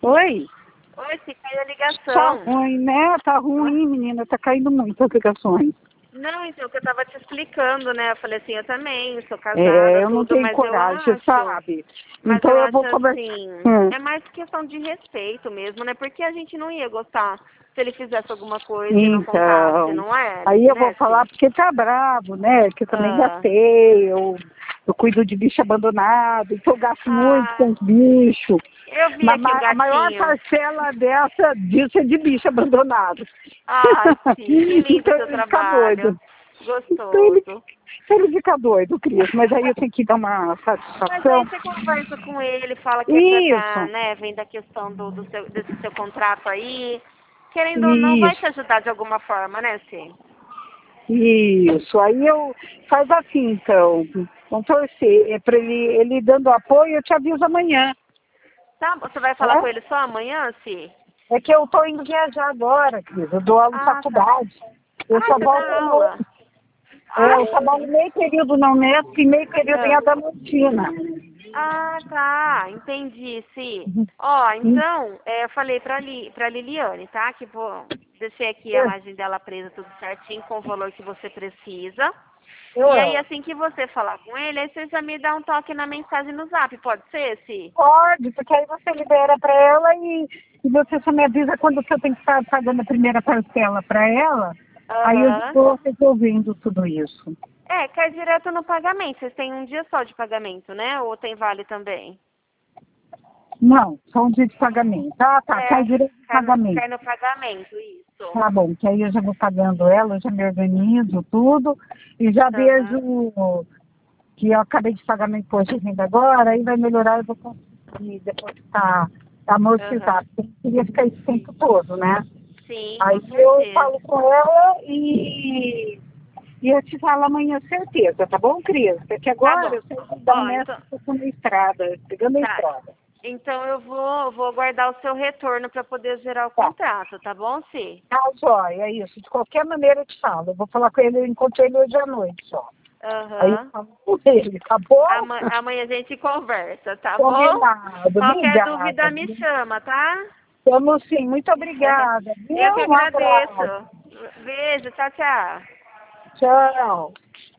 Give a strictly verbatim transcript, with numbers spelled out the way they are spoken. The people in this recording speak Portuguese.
Oi? Oi, se caiu a Tá ligação. ruim, né? Tá ruim, menina. Tá caindo muito as ligações. Não, então, que eu tava te explicando, né? Eu falei assim, eu também sou casada, É, eu não tudo, tenho mas eu coragem, acho... sabe? Mas Então eu eu acho vou conversar. assim, Hum. é mais questão de respeito mesmo, né? Porque a gente não ia gostar se ele fizesse alguma coisa e não contasse, Então, não é? aí eu vou Né, falar Cê? porque tá bravo, né? Que eu também Ah, gastei, eu, eu cuido de bicho abandonado, então eu gasto muito ah, com os bichos. eu vi Ma- aqui o ma- A maior gatinho. parcela dessa disso é de bicho abandonado. Ai, sim, que lindo o Então seu ele fica doido. trabalho. Então ele, Gostoso. ele fica doido, Cris. Mas aí eu tenho que dar uma Mas aí satisfação. você conversa com ele, fala que é pra tá, Isso, né, vem da questão do, do seu, desse seu contrato aí. Querendo ou não, vai te isso. ajudar de alguma forma, né, Cê? Isso, aí eu faz assim então, vamos torcer, é para ele, ele dando apoio, eu te aviso amanhã, Tá, você vai falar com né? ele só amanhã, Cê? É que eu tô indo viajar agora, Cris, eu dou aula em Ah, tá. faculdade, eu Ah, só você volto dá no, aula. é, Ah, eu trabalho meio período na Unesp e meio período em ah, Adamantina. ah, tá. Entendi, sim. Ó, então, é, eu falei pra, Li, pra Liliane, tá? Que vou deixei aqui a imagem dela presa tudo certinho com o valor que você precisa. E aí, Eu, assim que você falar com ele, aí você já me dá um toque na mensagem no zap, pode ser, Si? pode, porque aí você libera para ela e, e você só me avisa quando que eu tenho que estar pagando a primeira parcela para ela, aí eu Aham. estou resolvendo tudo isso. É, cai direto no pagamento. Vocês têm um dia só de pagamento, né? Ou tem vale também? Não, só um dia de pagamento. Ah, tá, cai É, direito de cai no, pagamento. cai no pagamento, isso. Tá bom, que aí eu já vou pagando ela, eu já me organizo tudo e já Aham. vejo que eu acabei de pagar meu imposto de renda agora, aí vai melhorar, eu vou conseguir depois tá, tá amortizado. Aham. Porque eu queria ficar esse tempo todo, né? Sim, Aí com eu falo certeza. com ela e, e eu te falo amanhã certeza, tá bom, Cris? Porque Tá agora bom. eu sei da Ó, Unesp, então, eu tô na estrada, pegando a tá. estrada. Então eu vou, vou aguardar o seu retorno para poder gerar o Tá. contrato, tá bom, Si? Tá, jóia, é isso. De qualquer maneira eu te falo. Eu vou falar com ele, eu encontrei ele hoje à noite só. Aí eu Aham. falo com ele, tá bom? Ama- Amanhã a gente conversa, tá bom? Combinado. Qualquer Obrigada. dúvida me chama, tá? Vamos sim. Muito obrigada. Viu? Eu que Um abraço. agradeço. Beijo, tchau, tchau. Tchau.